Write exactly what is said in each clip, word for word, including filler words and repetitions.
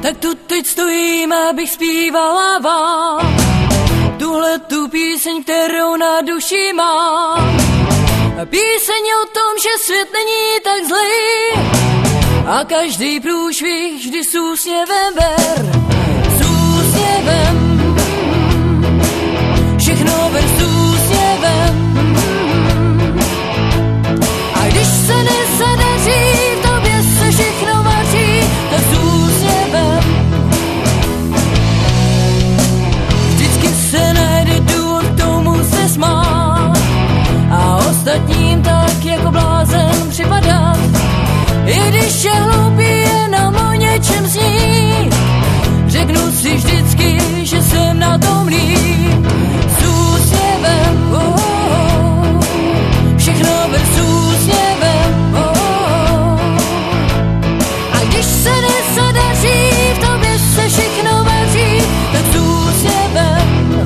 Tak tu teď stojím, abych zpívala vám tuhle tu píseň, kterou na duši mám. A píseň o tom, že svět není tak zlý a každý průšvih vždy s úsměvem ber. S úsměvem, všechno ber s úsměvem. A když se nezadaří, v tobě se všechno vaří, tak s úsměvem. Vždycky se najde důvod k tomu se smát a ostatním tak jako blázen připadat. I když je hloupý jenom o něčem sní, řeknu si vždycky, že jsem na tom líp. S úsměvem, oh, oh, všechno ber s úsměvem, oh, oh. A když se nezadaří, v tobě se všechno vaří, tak s úsměvem.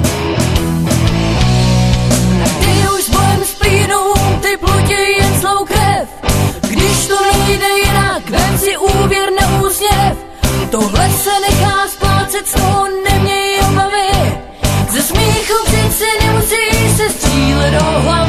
A ty už s bojem splínou, ty plotě jen slou krev. Když to nejde jinak, vem si úvěr na úsměv. Tohle se nechá splácet, z toho neměj obavy. Ze smíchu přeci nemusí se střílet do hlavy.